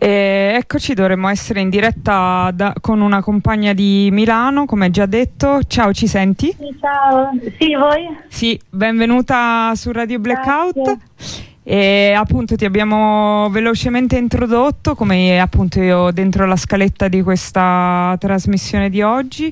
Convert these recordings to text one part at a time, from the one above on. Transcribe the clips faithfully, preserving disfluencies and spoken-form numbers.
E eccoci, dovremmo essere in diretta da, con una compagna di Milano, come già detto. Ciao, ci senti? Sì, ciao. Sì, voi? Sì, benvenuta su Radio Blackout. Grazie. E appunto ti abbiamo velocemente introdotto, come appunto io dentro la scaletta di questa trasmissione di oggi,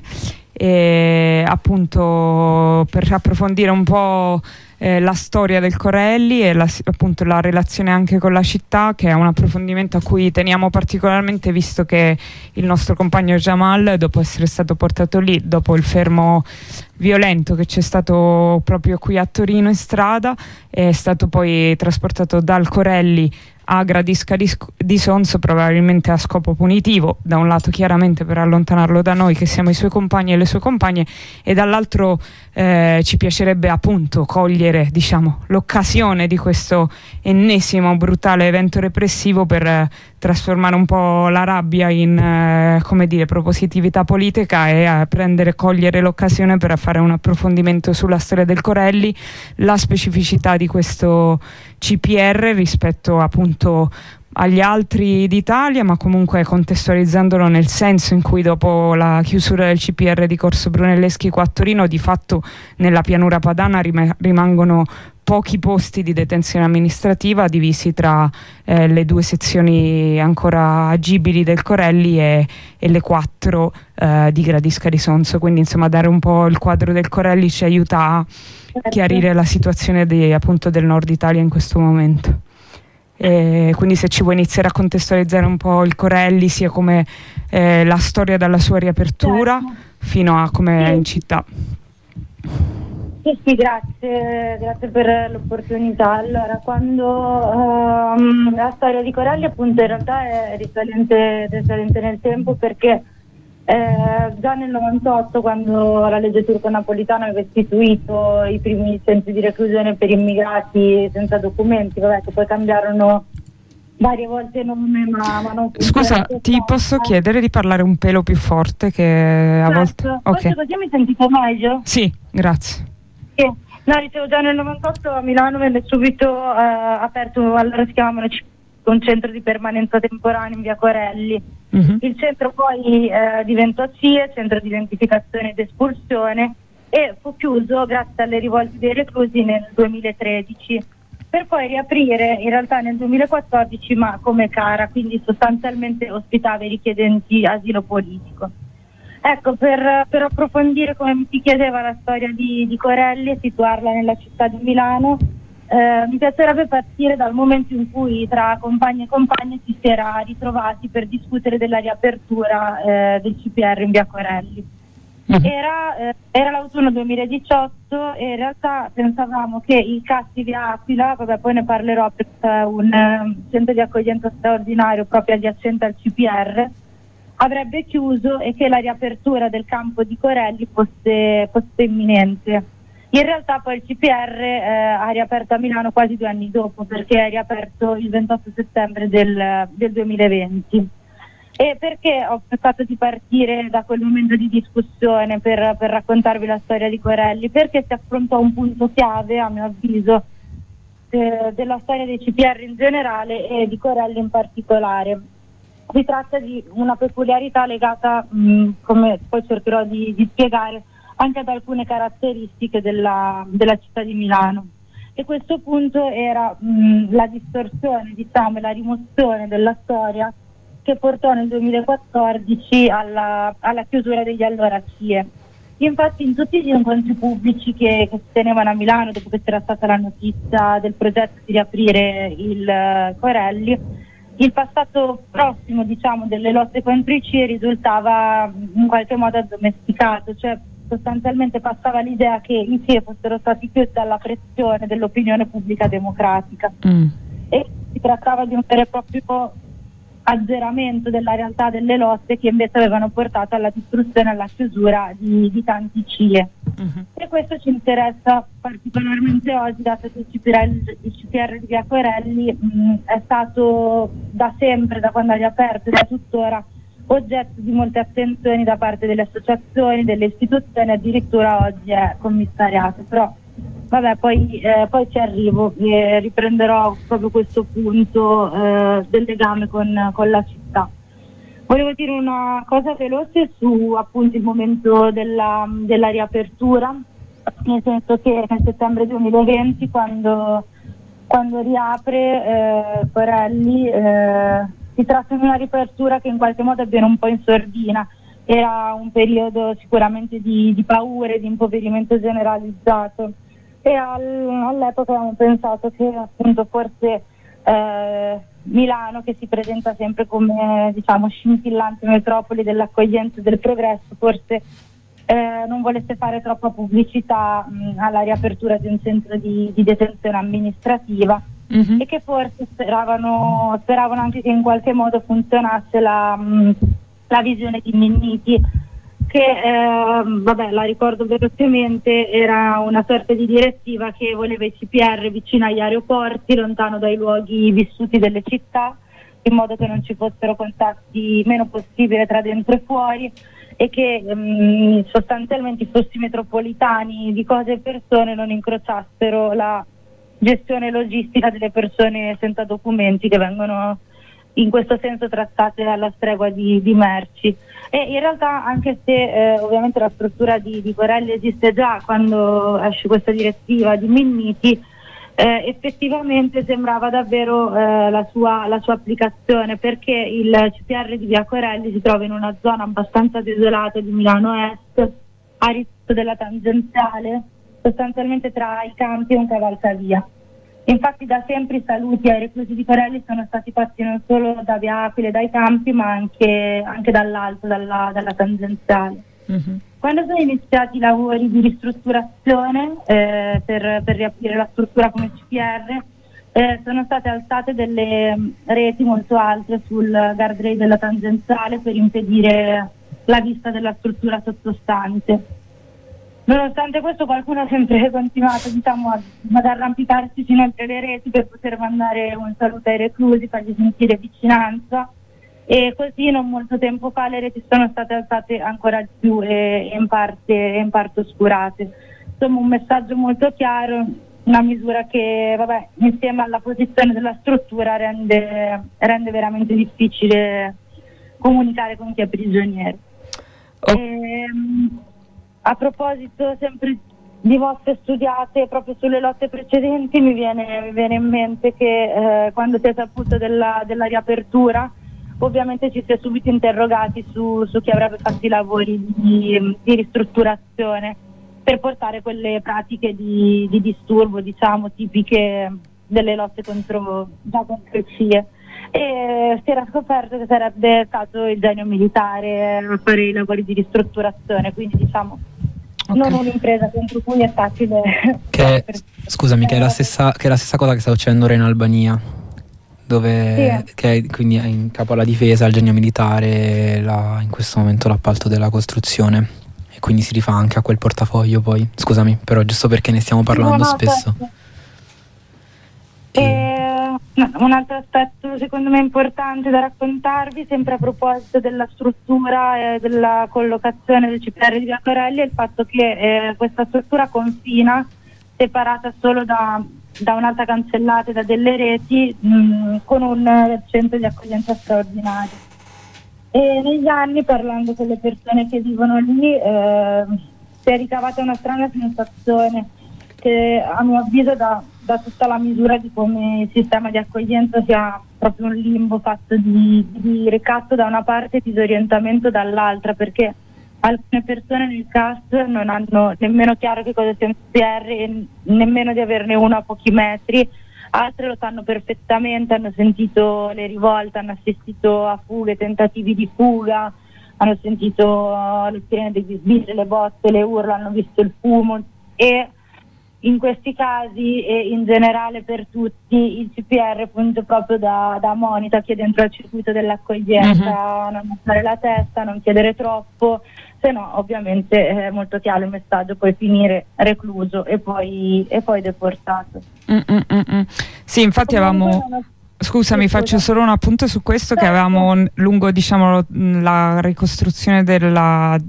e appunto per approfondire un po' eh, la storia del Corelli e la, appunto la relazione anche con la città, che è un approfondimento a cui teniamo particolarmente, visto che il nostro compagno Jamal, dopo essere stato portato lì, dopo il fermo violento che c'è stato proprio qui a Torino in strada, è stato poi trasportato dal Corelli a Gradisca di, di Sonzo, probabilmente a scopo punitivo, da un lato chiaramente per allontanarlo da noi che siamo i suoi compagni e le sue compagne, e dall'altro eh, ci piacerebbe appunto cogliere, diciamo, l'occasione di questo ennesimo brutale evento repressivo per eh, trasformare un po' la rabbia in eh, come dire, propositività politica, e a prendere, cogliere l'occasione per fare un approfondimento sulla storia del Corelli, la specificità di questo C P R rispetto appunto agli altri d'Italia, ma comunque contestualizzandolo nel senso in cui dopo la chiusura del C P R di Corso Brunelleschi qua a Torino, di fatto nella pianura padana rim- rimangono pochi posti di detenzione amministrativa divisi tra eh, le due sezioni ancora agibili del Corelli e, e le quattro eh, di Gradisca di Sonzo. Quindi insomma dare un po' il quadro del Corelli ci aiuta a chiarire la situazione di, appunto, del nord Italia in questo momento. E quindi se ci vuoi iniziare a contestualizzare un po' il Corelli, sia come eh, la storia dalla sua riapertura fino a come è in città. Sì, sì, grazie, grazie per l'opportunità. Allora, quando um, la storia di Corelli appunto in realtà è risalente, risalente nel tempo, perché eh, già nel novantotto, quando la legge turco-napolitana aveva istituito i primi centri di reclusione per immigrati senza documenti, vabbè, che poi cambiarono varie volte nome, ma, ma non Scusa, ti posso chiedere di parlare un pelo più forte, che a certo. volte... Forse Ok. così mi sentite meglio? Sì, grazie. Sì. No, dicevo, già nel novantotto a Milano venne subito eh, aperto, allora si chiamavano un centro di permanenza temporanea in via Corelli. Mm-hmm. Il centro poi eh, diventò C I E, centro di identificazione ed espulsione, e fu chiuso grazie alle rivolte dei reclusi nel duemilatredici, per poi riaprire in realtà nel duemilaquattordici, ma come Cara, quindi sostanzialmente ospitava i richiedenti asilo politico. Ecco, per, per approfondire, come mi chiedeva, la storia di, di Corelli e situarla nella città di Milano, eh, mi piacerebbe partire dal momento in cui tra compagni e compagne ci si era ritrovati per discutere della riapertura eh, del C P R in via Corelli. Era, eh, era l'autunno duemiladiciotto e in realtà pensavamo che il C A S di via Aquila, vabbè, poi ne parlerò, perché è un eh, centro di accoglienza straordinario proprio adiacente al C P R, avrebbe chiuso e che la riapertura del campo di Corelli fosse, fosse imminente. In realtà poi il C P R eh, ha riaperto a Milano quasi due anni dopo, perché è riaperto il ventotto settembre del, del duemilaventi. E perché ho pensato di partire da quel momento di discussione per, per raccontarvi la storia di Corelli? Perché si affrontò un punto chiave, a mio avviso, eh, della storia dei C P R in generale e di Corelli in particolare. Si tratta di una peculiarità legata, mh, come poi cercherò di, di spiegare, anche ad alcune caratteristiche della, della città di Milano. E questo punto era mh, la distorsione, diciamo, la rimozione della storia che portò nel duemilaquattordici alla, alla chiusura degli allora C I E. Infatti in tutti gli incontri pubblici che, che si tenevano a Milano, dopo che c'era stata la notizia del progetto di riaprire il uh, Corelli, il passato prossimo, diciamo, delle lotte contro i C I E risultava in qualche modo addomesticato, cioè sostanzialmente passava l'idea che i C I E fossero stati chiusi dalla pressione dell'opinione pubblica democratica. Mm. E si trattava di un vero e proprio azzeramento della realtà delle lotte, che invece avevano portato alla distruzione e alla chiusura di, di tanti C I E. Uh-huh. E questo ci interessa particolarmente oggi, dato che il C P R, il C P R di via Corelli mh, è stato da sempre, da quando ha riaperto e da tuttora, oggetto di molte attenzioni da parte delle associazioni, delle istituzioni, addirittura oggi è commissariato. Però vabbè, poi, eh, poi ci arrivo e riprenderò proprio questo punto eh, del legame con, con la città. Volevo dire una cosa veloce su appunto il momento della, della riapertura, nel senso che nel settembre duemilaventi, quando, quando riapre eh, Corelli, eh, si tratta di una riapertura che in qualche modo avviene un po' in sordina. Era un periodo sicuramente di, di paure, di impoverimento generalizzato, e al, all'epoca avevamo pensato che appunto forse eh, Milano, che si presenta sempre come, diciamo, scintillante metropoli dell'accoglienza e del progresso, forse eh, non volesse fare troppa pubblicità mh, alla riapertura di un centro di, di detenzione amministrativa, mm-hmm. e che forse speravano, speravano anche che in qualche modo funzionasse la, mh, la visione di Minniti, che eh, vabbè, la ricordo velocemente, era una sorta di direttiva che voleva i C P R vicino agli aeroporti, lontano dai luoghi vissuti delle città, in modo che non ci fossero contatti meno possibile tra dentro e fuori, e che mh, sostanzialmente i flussi metropolitani di cose e persone non incrociassero la gestione logistica delle persone senza documenti, che vengono in questo senso trattate alla stregua di, di merci. E in realtà, anche se eh, ovviamente la struttura di, di Corelli esiste già quando esce questa direttiva di Minniti, eh, effettivamente sembrava davvero eh, la, sua, la sua applicazione, perché il C P R di via Corelli si trova in una zona abbastanza desolata di Milano Est, a ridosso della tangenziale, sostanzialmente tra i campi e un cavalcavia. Infatti da sempre i saluti ai reclusi di Corelli sono stati fatti non solo da via Aquile, dai campi, ma anche, anche dall'alto, dalla, dalla tangenziale. Mm-hmm. Quando sono iniziati i lavori di ristrutturazione eh, per, per riaprire la struttura come C P R, eh, sono state alzate delle reti molto alte sul guardrail della tangenziale per impedire la vista della struttura sottostante. Nonostante questo, qualcuno ha sempre continuato, diciamo, ad, ad arrampicarsi fino oltre le reti per poter mandare un saluto ai reclusi, fargli sentire vicinanza, e così non molto tempo fa le reti sono state alzate ancora di più e, e in parte, in parte oscurate. Insomma, un messaggio molto chiaro, una misura che, vabbè, insieme alla posizione della struttura rende, rende veramente difficile comunicare con chi è prigioniero. Oh. E, a proposito sempre di vostre studiate proprio sulle lotte precedenti, mi viene, mi viene in mente che eh, quando si è saputo della, della riapertura, ovviamente ci si è subito interrogati su, su chi avrebbe fatto i lavori di, di ristrutturazione per portare quelle pratiche di, di disturbo, diciamo, tipiche delle lotte contro, già contro i C I E. E si era scoperto che sarebbe stato il genio militare a fare i lavori di ristrutturazione, quindi diciamo okay. Non un'impresa contro cui è facile. Che, scusami, che è la stessa, che è la stessa cosa che sta succedendo ora in Albania, dove sì. Che è, quindi è in capo alla difesa, al genio militare, la, in questo momento l'appalto della costruzione, e quindi si rifà anche a quel portafoglio. Poi scusami, però giusto perché ne stiamo parlando no, no, spesso. Certo. E... No, un altro aspetto secondo me importante da raccontarvi, sempre a proposito della struttura e della collocazione del C P R di via Corelli, è il fatto che eh, questa struttura confina, separata solo da, da un'altra cancellata e da delle reti, mh, con un centro di accoglienza straordinario. E negli anni, parlando con le persone che vivono lì, eh, si è ricavata una strana sensazione che, a mio avviso, da, da tutta la misura di come il sistema di accoglienza sia proprio un limbo fatto di, di ricatto da una parte e disorientamento dall'altra, perché alcune persone nel C A S non hanno nemmeno chiaro che cosa sia un C P R e nemmeno di averne uno a pochi metri, altre lo sanno perfettamente, hanno sentito le rivolte, hanno assistito a fughe, tentativi di fuga, hanno sentito le sirene degli sbirri, le botte, le urla, hanno visto il fumo. E in questi casi e in generale per tutti il C P R funge proprio da, da monito a chi è dentro al circuito dell'accoglienza, uh-huh. non alzare la testa, non chiedere troppo, se no ovviamente è molto chiaro il messaggio, puoi finire recluso e poi, e poi deportato. Mm-mm-mm. Sì, infatti avevamo... Scusami, faccio solo un appunto su questo, che avevamo lungo, diciamo, la ricostruzione della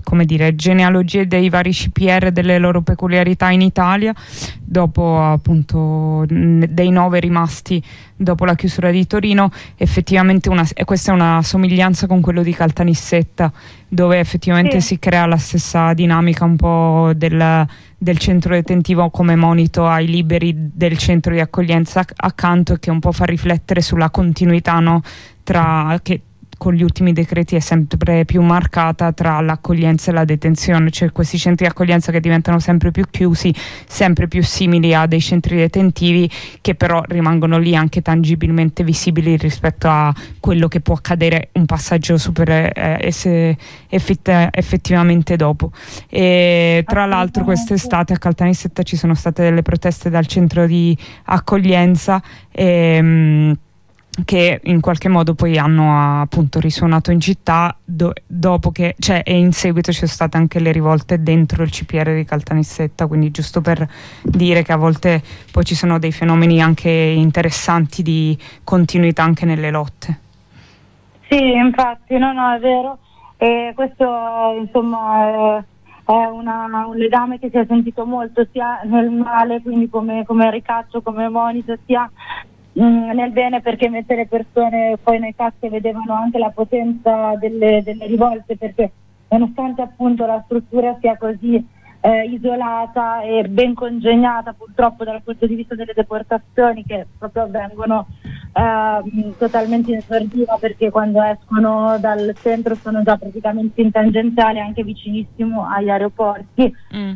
come dire, genealogie dei vari C P R, delle loro peculiarità in Italia, dopo appunto dei nove rimasti dopo la chiusura di Torino. Effettivamente una, e questa è una somiglianza con quello di Caltanissetta, dove effettivamente sì. si crea la stessa dinamica un po' del, del centro detentivo come monito ai liberi del centro di accoglienza accanto, e che un po' fa riflettere sulla continuità, no, tra che con gli ultimi decreti è sempre più marcata, tra l'accoglienza e la detenzione, cioè questi centri di accoglienza che diventano sempre più chiusi, sempre più simili a dei centri detentivi, che però rimangono lì anche tangibilmente visibili rispetto a quello che può accadere un passaggio super eh, se effett- effettivamente dopo. E tra l'altro quest'estate a Caltanissetta ci sono state delle proteste dal centro di accoglienza e, mh, che in qualche modo poi hanno appunto risuonato in città, do, dopo che, cioè, e in seguito ci sono state anche le rivolte dentro il C P R di Caltanissetta, quindi giusto per dire che a volte poi ci sono dei fenomeni anche interessanti di continuità anche nelle lotte. Sì, infatti, no, no, è vero, e questo insomma è, è una, un legame che si è sentito molto sia nel male, quindi come, come ricatto, come monito, sia nel bene, perché mette le persone poi nei caschi vedevano anche la potenza delle, delle rivolte, perché nonostante appunto la struttura sia così eh, isolata e ben congegnata purtroppo dal punto di vista delle deportazioni, che proprio avvengono eh, totalmente in sordina, perché quando escono dal centro sono già praticamente in tangenziale, anche vicinissimo agli aeroporti. mm.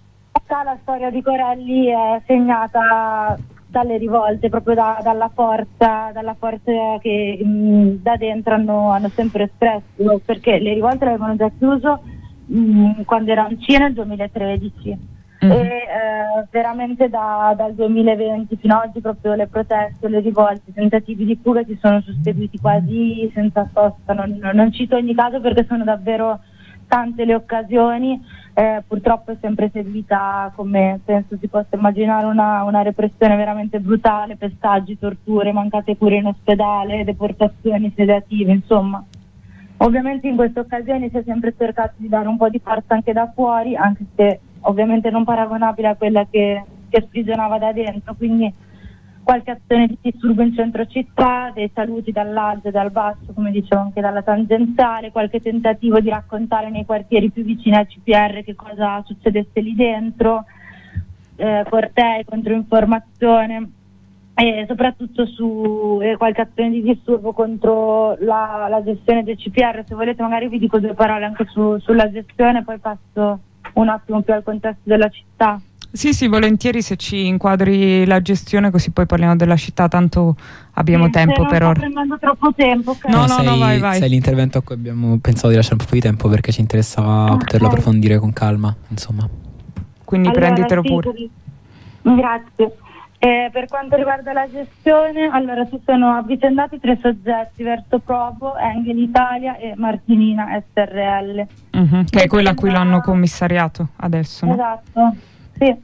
La storia di Corelli è segnata dalle rivolte, proprio da, dalla forza, dalla forza che mh, da dentro hanno, hanno sempre espresso, perché le rivolte l'avevano già chiuso mh, quando era in Cina nel duemilatredici mm-hmm. e eh, veramente da, dal duemilaventi fino ad oggi proprio le proteste, le rivolte, i tentativi di fuga si sono susseguiti quasi senza sosta. Non, non cito ogni caso perché sono davvero tante le occasioni. Eh, purtroppo è sempre seguita, come penso si possa immaginare, una, una repressione veramente brutale, pestaggi, torture, mancate cure in ospedale, deportazioni, sedative, insomma. Ovviamente in queste occasioni si è sempre cercato di dare un po' di forza anche da fuori, anche se ovviamente non paragonabile a quella che, che sprigionava da dentro, quindi qualche azione di disturbo in centro città, dei saluti dall'alto e dal basso, come dicevo anche dalla tangenziale, qualche tentativo di raccontare nei quartieri più vicini al C P R che cosa succedesse lì dentro, eh, cortei, controinformazione, e soprattutto su eh, qualche azione di disturbo contro la, la gestione del C P R. Se volete magari vi dico due parole anche su, sulla gestione, poi passo un attimo più al contesto della città. Sì, sì, volentieri, se ci inquadri la gestione, così poi parliamo della città, tanto abbiamo sì, tempo per ora. Non sto prendendo troppo tempo. Okay. No, no, sei, no, vai, vai. Sei l'intervento a cui abbiamo pensato di lasciare un po' di tempo, perché ci interessava okay. poterlo approfondire con calma, insomma. Quindi allora, prenditelo sì, pure. Grazie. Eh, per quanto riguarda la gestione, allora si sono avvicendati tre soggetti verso Provo, Engel Italia e Martinina S R L. Uh-huh, che è quella a cui l'hanno commissariato adesso, no? Esatto. Sì.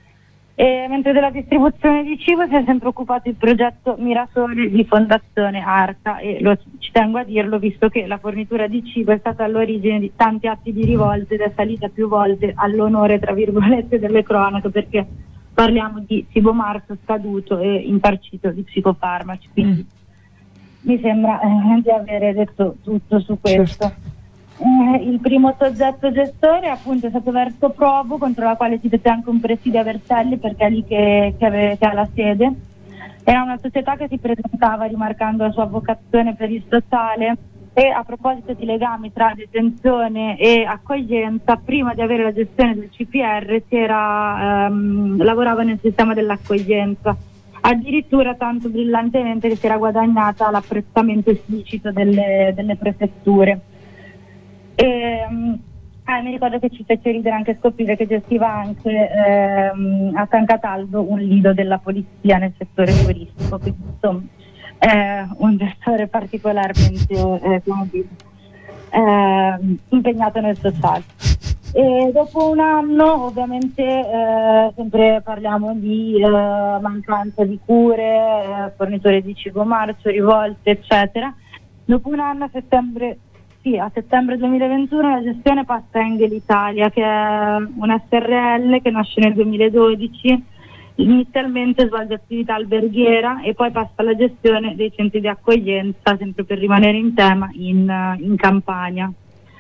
E mentre della distribuzione di cibo si è sempre occupato il progetto Mirasole di Fondazione Arca, e lo, ci tengo a dirlo visto che la fornitura di cibo è stata all'origine di tanti atti di rivolte ed è salita più volte all'onore tra virgolette delle cronache, perché parliamo di cibo marzo scaduto e infarcito di psicofarmaci, quindi mm. mi sembra eh, di avere detto tutto su questo. Certo. Eh, il primo soggetto gestore appunto è stato Verso Provo, contro la quale si dette anche un presidio a Vercelli, perché è lì che, che, ave, che ha la sede. Era una società che si presentava rimarcando la sua vocazione per il sociale, e a proposito di legami tra detenzione e accoglienza, prima di avere la gestione del C P R si era, ehm, lavorava nel sistema dell'accoglienza, addirittura tanto brillantemente che si era guadagnata l'apprezzamento esplicito delle, delle prefetture. E, ah, mi ricordo che ci fece ridere anche scoprire che gestiva anche ehm, a San Cataldo un lido della polizia nel settore turistico, quindi insomma è un gestore particolarmente eh, come dire, eh, impegnato nel sociale. E dopo un anno ovviamente eh, sempre parliamo di eh, mancanza di cure, eh, fornitori di cibo marcio, rivolte eccetera. Dopo un anno, a settembre sì, a settembre duemilaventuno la gestione passa a Enel Italia, che è una S R L che nasce nel duemiladodici, inizialmente svolge attività alberghiera e poi passa alla gestione dei centri di accoglienza, sempre per rimanere in tema, in, in Campania.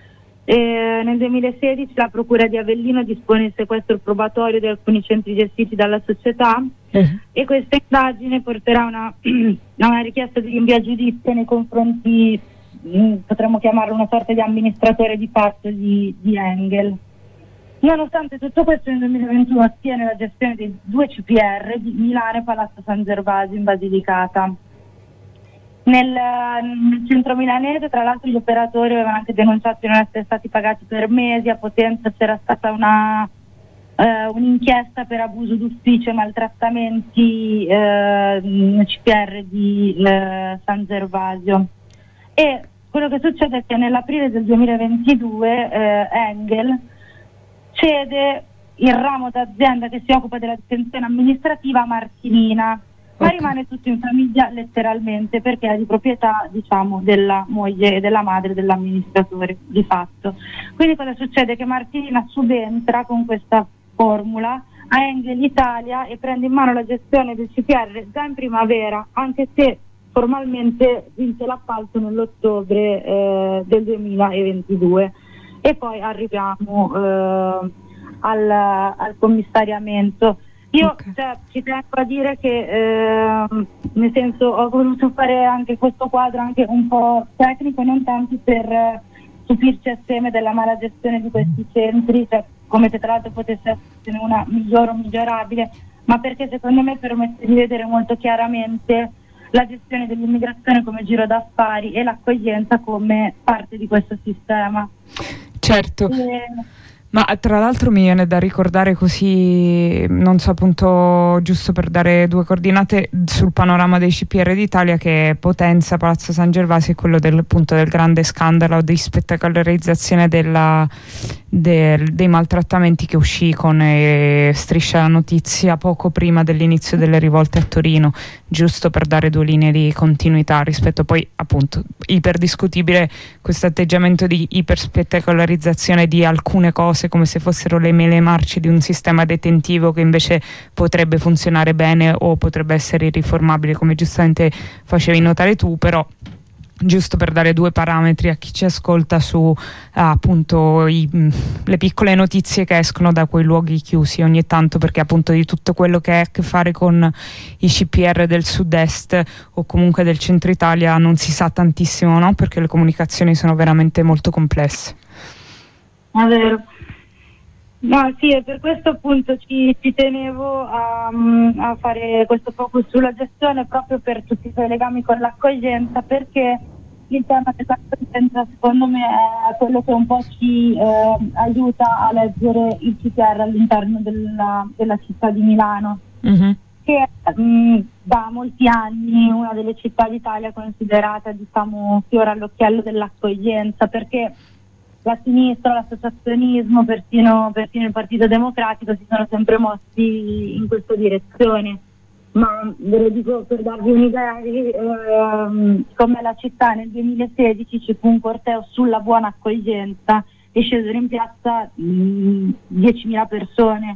E nel duemilasedici la Procura di Avellino dispone il sequestro probatorio di alcuni centri gestiti dalla società uh-huh. e questa indagine porterà a una, una richiesta di rinvio a giudizio nei confronti, mh, potremmo chiamarlo una sorta di amministratore di fatto di, di Enel. Nonostante tutto questo, nel duemilaventuno ottiene la gestione dei due C P R di Milano e Palazzo San Gervasio in Basilicata. Nel, nel centro milanese, tra l'altro, gli operatori avevano anche denunciato di non essere stati pagati per mesi. A Potenza c'era stata una, eh, un'inchiesta per abuso d'ufficio e maltrattamenti eh, nel C P R di eh, San Gervasio. E quello che succede è che nell'aprile del duemilaventidue eh, Enel cede il ramo d'azienda che si occupa della detenzione amministrativa a Martinina. Ma okay. rimane tutto in famiglia letteralmente, perché è di proprietà, diciamo, della moglie e della madre dell'amministratore di fatto. Quindi cosa succede? Che Martina subentra con questa formula a Enel Italia e prende in mano la gestione del C P R già in primavera, anche se formalmente vince l'appalto nell'ottobre eh, del duemilaventidue. E poi arriviamo eh, al, al commissariamento. Io okay. cioè, ci tengo a dire che eh, nel senso ho voluto fare anche questo quadro anche un po' tecnico, non tanto per eh, stupirci assieme della mala gestione di questi centri, cioè, come se tra l'altro potesse essere una migliore o migliorabile, ma perché secondo me permette di vedere molto chiaramente la gestione dell'immigrazione come giro d'affari e l'accoglienza come parte di questo sistema. Certo. E, Ma tra l'altro mi viene da ricordare così, non so, appunto, giusto per dare due coordinate sul panorama dei C P R d'Italia, che Potenza, Palazzo San Gervasio è quello del, appunto, del grande scandalo di spettacolarizzazione della, del, dei maltrattamenti che uscì con eh, Striscia la Notizia poco prima dell'inizio delle rivolte a Torino, giusto per dare due linee di continuità rispetto poi, appunto, iperdiscutibile questo atteggiamento di iperspettacolarizzazione di alcune cose come se fossero le mele marce di un sistema detentivo che invece potrebbe funzionare bene o potrebbe essere riformabile, come giustamente facevi notare tu. Però giusto per dare due parametri a chi ci ascolta su ah, appunto i, mh, le piccole notizie che escono da quei luoghi chiusi ogni tanto, perché appunto di tutto quello che ha a che fare con i C P R del sud-est o comunque del centro Italia non si sa tantissimo, no? Perché le comunicazioni sono veramente molto complesse. È vero. No, sì, e per questo appunto ci, ci tenevo a, a fare questo focus sulla gestione, proprio per tutti i suoi legami con l'accoglienza, perché il tema dell'accoglienza secondo me è quello che un po' ci eh, aiuta a leggere il C P R all'interno della, della città di Milano, mm-hmm. che è mh, da molti anni una delle città d'Italia considerata, diciamo, fiore all'occhiello dell'accoglienza, perché la sinistra, l'associazionismo, persino, persino il Partito Democratico si sono sempre mossi in questa direzione. Ma ve lo dico per darvi un'idea di ehm, come la città nel duemilasedici ci fu un corteo sulla buona accoglienza e scesero in piazza mh, diecimila persone.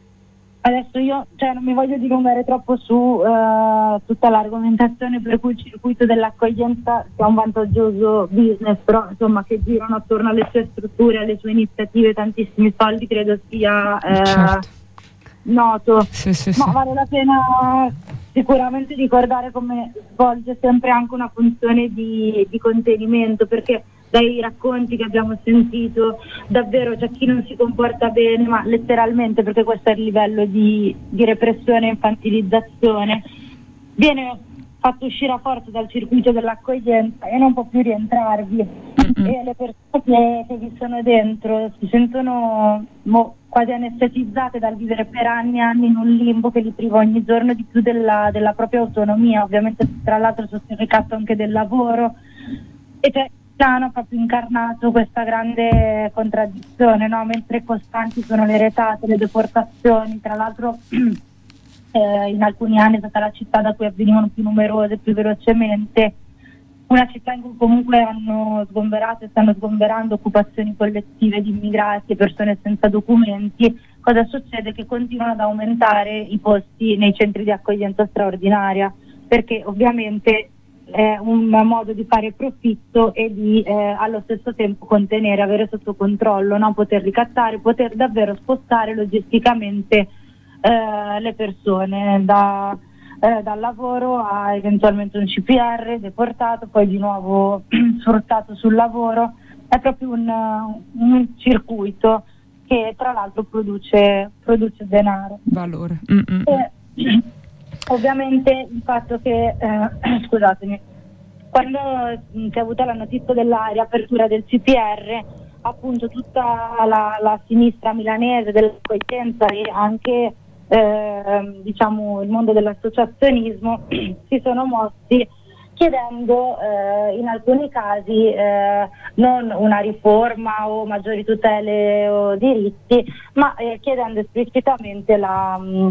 Adesso io cioè, non mi voglio dilungare troppo su uh, tutta l'argomentazione per cui il circuito dell'accoglienza sia un vantaggioso business, però insomma che girano attorno alle sue strutture, alle sue iniziative tantissimi soldi, credo sia eh, certo. noto. Sì, sì, ma sì. Vale la pena sicuramente ricordare come svolge sempre anche una funzione di, di contenimento, perché dai racconti che abbiamo sentito davvero c'è chi non si comporta bene, ma letteralmente, perché questo è il livello di, di repressione e infantilizzazione, viene fatto uscire a forza dal circuito dell'accoglienza e non può più rientrarvi. Mm-hmm. E le persone che, che vi sono dentro si sentono mo, quasi anestetizzate dal vivere per anni e anni in un limbo che li priva ogni giorno di più della, della propria autonomia, ovviamente tra l'altro sotto il ricatto anche del lavoro, e cioè hanno proprio incarnato questa grande contraddizione, no? Mentre costanti sono le retate, le deportazioni, tra l'altro eh, in alcuni anni è stata la città da cui avvenivano più numerose, più velocemente, una città in cui comunque hanno sgomberato e stanno sgomberando occupazioni collettive di immigrati e persone senza documenti, cosa succede? Che continuano ad aumentare i posti nei centri di accoglienza straordinaria, perché ovviamente è un modo di fare profitto e di eh, allo stesso tempo contenere, avere sotto controllo, no? Poter ricattare, poter davvero spostare logisticamente eh, le persone da, eh, dal lavoro a eventualmente un C P R, deportato, poi di nuovo sfruttato sul lavoro. È proprio un, un circuito che tra l'altro produce, produce denaro. Valore. E, ovviamente il fatto che, eh, scusatemi, quando si è avuta la notizia della riapertura del C P R, appunto tutta la, la sinistra milanese dell'accoglienza e anche eh, diciamo il mondo dell'associazionismo si sono mossi chiedendo eh, in alcuni casi eh, non una riforma o maggiori tutele o diritti, ma eh, chiedendo esplicitamente la... Mh,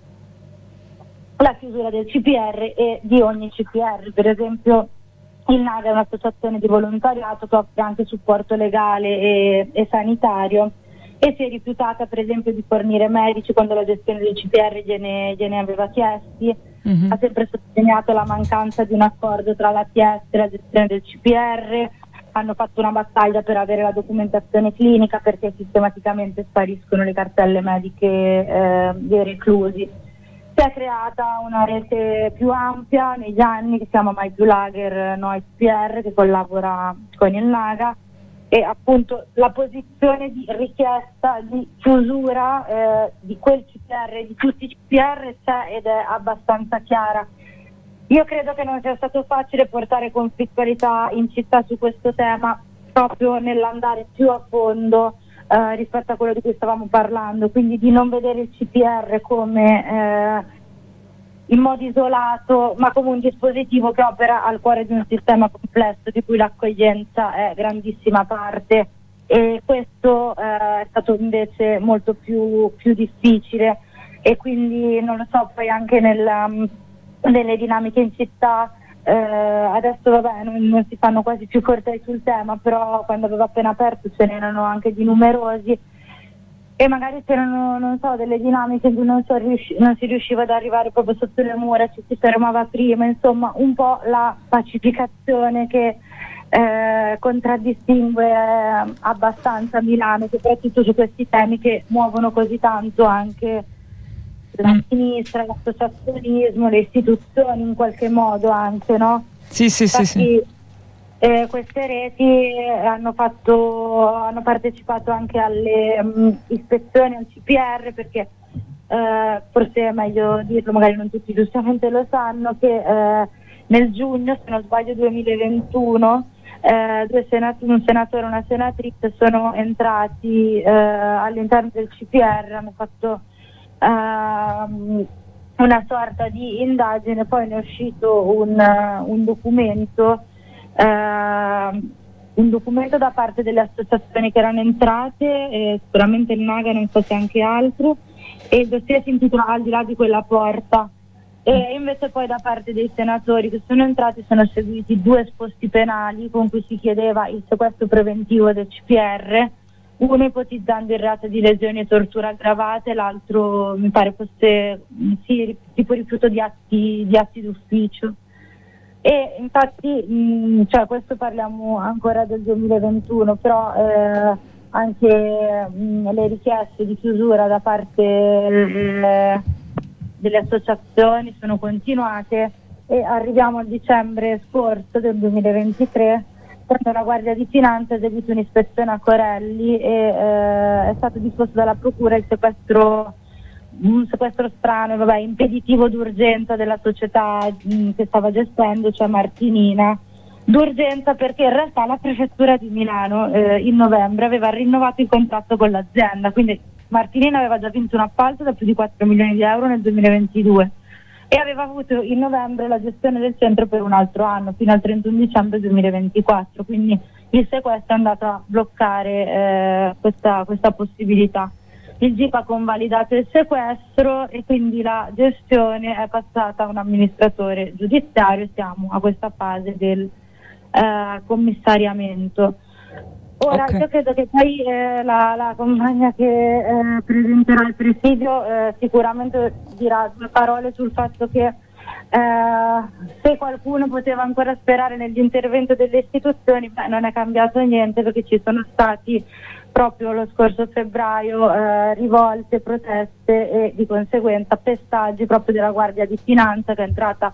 la chiusura del C P R e di ogni C P R. Per esempio il NAGA è un'associazione di volontariato che offre anche supporto legale e, e sanitario, e si è rifiutata per esempio di fornire medici quando la gestione del C P R gliene, gliene aveva chiesti. Mm-hmm. Ha sempre sottolineato la mancanza di un accordo tra l'A T S e la gestione del C P R. Hanno fatto una battaglia per avere la documentazione clinica, perché sistematicamente spariscono le cartelle mediche eh, dei reclusi. Si è creata una rete più ampia negli anni che si chiama Mai Più Lager No S P R, che collabora con il NAGA, e appunto la posizione di richiesta di chiusura eh, di quel C P R, di tutti i C P R, c'è ed è abbastanza chiara. Io credo che non sia stato facile portare conflittualità in città su questo tema, proprio nell'andare più a fondo Uh, rispetto a quello di cui stavamo parlando, quindi di non vedere il C P R come eh, in modo isolato, ma come un dispositivo che opera al cuore di un sistema complesso di cui l'accoglienza è grandissima parte, e questo eh, è stato invece molto più, più difficile, e quindi non lo so, poi anche nella, nelle dinamiche in città. Eh, adesso vabbè non, non si fanno quasi più cortei sul tema, però quando avevo appena aperto ce n'erano anche di numerosi, e magari c'erano, non so, delle dinamiche in cui non, so riusci- non si riusciva ad arrivare proprio sotto le mura, ci si fermava prima, insomma un po' la pacificazione che eh, contraddistingue eh, abbastanza Milano, soprattutto su questi temi che muovono così tanto anche la mm. sinistra, l'associazionismo, le istituzioni in qualche modo anche, no? Sì, sì, Infatti, sì, sì. Eh, queste reti hanno fatto, hanno partecipato anche alle um, ispezioni al C P R, perché eh, forse è meglio dirlo, magari non tutti giustamente lo sanno, che eh, nel giugno, se non sbaglio duemilaventuno, eh, due senat- un senatore e una senatrice sono entrati eh, all'interno del C P R, hanno fatto Uh, una sorta di indagine, poi ne è uscito un, uh, un documento uh, un documento da parte delle associazioni che erano entrate, e sicuramente il NAGA, non so se anche altro, e il dossier si intitola Al di là di quella porta, e invece poi da parte dei senatori che sono entrati sono seguiti due esposti penali con cui si chiedeva il sequestro preventivo del C P R, uno ipotizzando il reato di lesioni e tortura aggravate, l'altro mi pare fosse sì, tipo rifiuto di atti, di atti d'ufficio. E infatti mh, cioè questo parliamo ancora del duemilaventuno, però eh, anche mh, le richieste di chiusura da parte eh, delle associazioni sono continuate, e arriviamo al dicembre scorso del duemilaventitré, quando la Guardia di Finanza ha eseguito un'ispezione a Corelli e eh, è stato disposto dalla Procura il sequestro, un sequestro strano, vabbè, impeditivo d'urgenza della società mh, che stava gestendo, cioè Martinina. D'urgenza perché in realtà la Prefettura di Milano eh, in novembre aveva rinnovato il contratto con l'azienda, quindi Martinina aveva già vinto un appalto da più di quattro milioni di euro nel duemilaventidue. E aveva avuto in novembre la gestione del centro per un altro anno, fino al trentuno dicembre duemilaventiquattro, quindi il sequestro è andato a bloccare eh, questa, questa possibilità. Il G I P ha convalidato il sequestro e quindi la gestione è passata a un amministratore giudiziario. Siamo a questa fase del eh, commissariamento. Ora, okay. Io credo che poi eh, la, la compagna che eh, presenterà il presidio eh, sicuramente dirà due parole sul fatto che eh, se qualcuno poteva ancora sperare nell'intervento delle istituzioni, beh, non è cambiato niente, perché ci sono stati proprio lo scorso febbraio eh, rivolte, proteste e di conseguenza pestaggi proprio della Guardia di Finanza, che è entrata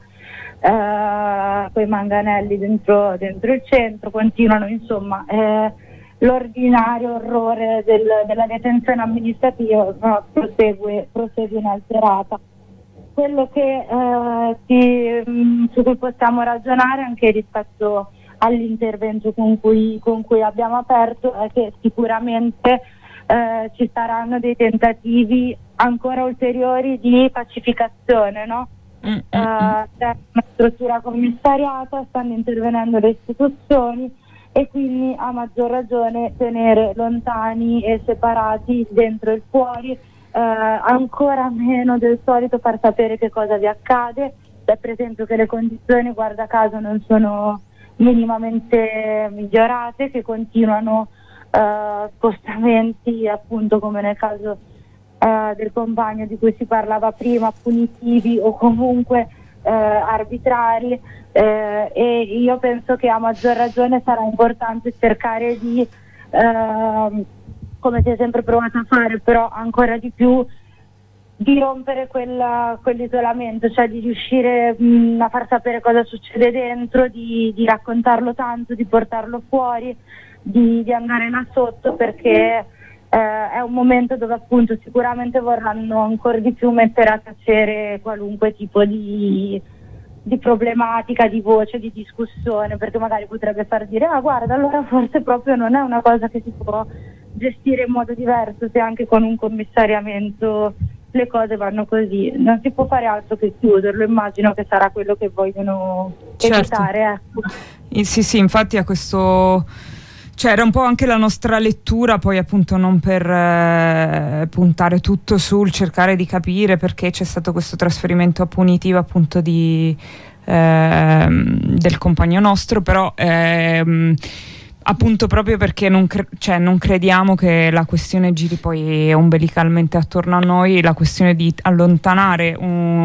eh, con i manganelli dentro, dentro il centro. Continuano, insomma, eh, l'ordinario orrore del, della detenzione amministrativa, no, prosegue, prosegue inalterata. Quello che eh, si, mh, su cui possiamo ragionare anche rispetto all'intervento con cui, con cui abbiamo aperto è che sicuramente eh, ci saranno dei tentativi ancora ulteriori di pacificazione, no? Mm-hmm. Uh, c'è una struttura commissariata, stanno intervenendo le istituzioni e quindi a maggior ragione tenere lontani e separati il dentro e il fuori, uh, ancora meno del solito far sapere che cosa vi accade. È per esempio che le condizioni, guarda caso, non sono minimamente migliorate, che continuano uh, spostamenti, appunto come nel caso uh, del compagno di cui si parlava prima, punitivi o comunque uh, arbitrari, uh, e io penso che a maggior ragione sarà importante cercare di, uh, come si è sempre provato a fare, però ancora di più, di rompere quella, quell'isolamento, cioè di riuscire mh, a far sapere cosa succede dentro, di, di raccontarlo tanto, di portarlo fuori, di, di andare là sotto, perché eh, è un momento dove appunto sicuramente vorranno ancora di più mettere a tacere qualunque tipo di, di problematica, di voce, di discussione, perché magari potrebbe far dire ah guarda, allora forse proprio non è una cosa che si può gestire in modo diverso, se anche con un commissariamento le cose vanno così. Non si può fare altro che chiuderlo, immagino che sarà quello che vogliono evitare. Certo. Ecco. Sì, sì, infatti a questo, cioè era un po' anche la nostra lettura, poi appunto non per eh, puntare tutto sul cercare di capire perché c'è stato questo trasferimento a punitiva appunto di eh, del compagno nostro, però ehm, appunto proprio perché non, cre- cioè non crediamo che la questione giri poi ombelicalmente attorno a noi, la questione di allontanare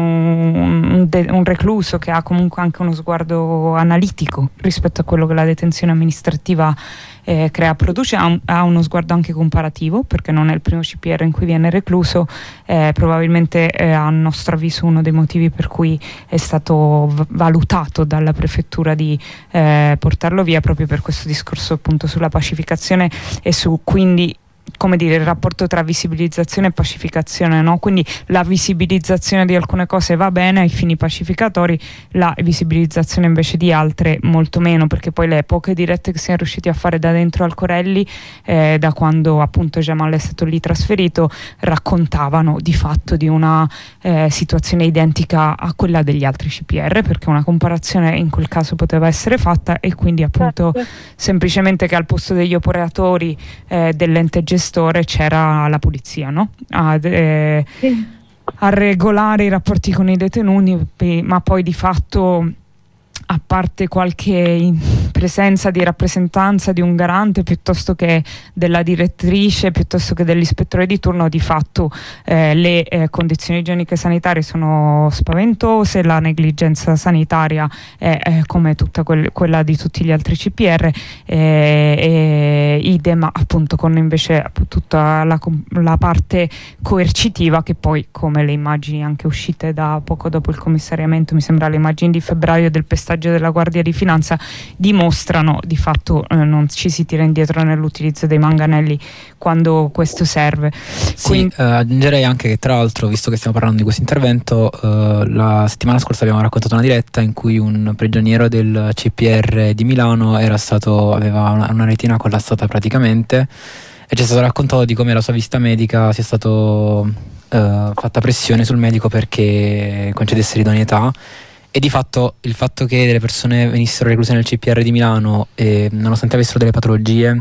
un, un, de- un recluso che ha comunque anche uno sguardo analitico rispetto a quello che la detenzione amministrativa eh, crea, produce, ha, un, ha uno sguardo anche comparativo, perché non è il primo C P R in cui viene recluso, eh, probabilmente eh, a nostro avviso uno dei motivi per cui è stato v- valutato dalla prefettura di eh, portarlo via, proprio per questo discorso appunto sulla pacificazione e su quindi come dire il rapporto tra visibilizzazione e pacificazione, no? Quindi la visibilizzazione di alcune cose va bene ai fini pacificatori, la visibilizzazione invece di altre molto meno, perché poi le poche dirette che siamo riusciti a fare da dentro al Corelli, eh, da quando appunto Jamal è stato lì trasferito, raccontavano di fatto di una eh, situazione identica a quella degli altri C P R, perché una comparazione in quel caso poteva essere fatta, e quindi appunto certo. Semplicemente che al posto degli operatori eh, dell'ente gestore c'era la polizia, no? A, eh, sì. a regolare i rapporti con i detenuti, ma poi di fatto, a parte qualche presenza di rappresentanza di un garante piuttosto che della direttrice, piuttosto che dell'ispettore di turno, di fatto eh, le eh, condizioni igieniche sanitarie sono spaventose, la negligenza sanitaria è, è come tutta quel, quella di tutti gli altri C P R, eh, e idem appunto con invece tutta la, la parte coercitiva, che poi, come le immagini anche uscite da poco dopo il commissariamento, mi sembra le immagini di febbraio del pestaggio della Guardia di Finanza, dimostrano di fatto eh, non ci si tira indietro nell'utilizzo dei manganelli quando questo serve. Sì, Quindi... eh, aggiungerei anche che, tra l'altro, visto che stiamo parlando di questo intervento, eh, la settimana scorsa abbiamo raccontato una diretta in cui un prigioniero del C P R di Milano era stato aveva una, una retina collassata praticamente, e ci è stato raccontato di come la sua visita medica sia stato eh, fatta pressione sul medico perché concedesse l'idoneità. E di fatto il fatto che delle persone venissero recluse nel C P R di Milano, eh, nonostante avessero delle patologie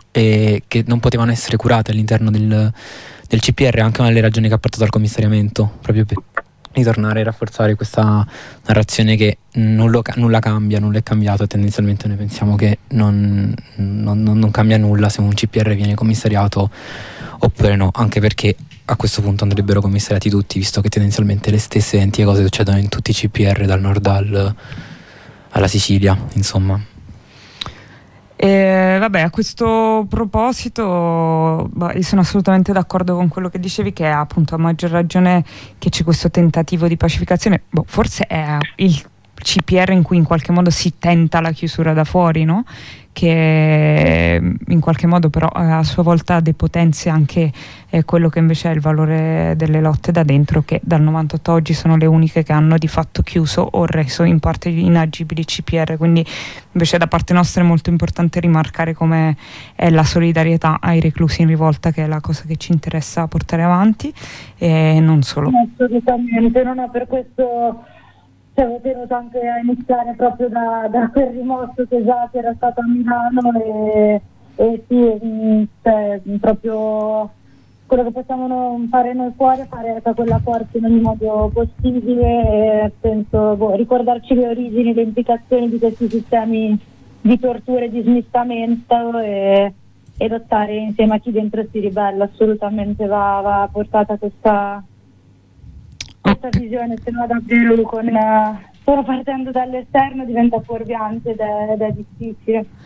e che non potevano essere curate all'interno del, del C P R, è anche una delle ragioni che ha portato al commissariamento, proprio per, di tornare a rafforzare questa narrazione che nulla, nulla cambia, nulla è cambiato, e tendenzialmente noi pensiamo che non, non, non cambia nulla se un C P R viene commissariato oppure no, anche perché a questo punto andrebbero commissariati tutti, visto che tendenzialmente le stesse identiche cose succedono in tutti i C P R, dal nord al, alla Sicilia, insomma. E, vabbè, a questo proposito bah, io sono assolutamente d'accordo con quello che dicevi, che è appunto a maggior ragione che c'è questo tentativo di pacificazione. Boh, forse è il C P R in cui in qualche modo si tenta la chiusura da fuori, no? Che in qualche modo però a sua volta depotenzia anche eh, quello che invece è il valore delle lotte da dentro, che dal novantotto oggi sono le uniche che hanno di fatto chiuso o reso in parte inagibili C P R. Quindi invece da parte nostra è molto importante rimarcare come è la solidarietà ai reclusi in rivolta, che è la cosa che ci interessa portare avanti, e non solo. Assolutamente, non è per questo. Avevo tenuto anche a iniziare proprio da, da quel rimosso che già era stato a Milano, e, e sì, cioè, proprio quello che possiamo fare noi fuori è fare da quella forza in ogni modo possibile, e penso boh, ricordarci le origini, le implicazioni di questi sistemi di tortura e di smistamento, e, e lottare insieme a chi dentro si ribella. Assolutamente va, va portata questa questa visione, se no davvero con uh, solo partendo dall'esterno diventa fuorviante ed è, ed è difficile.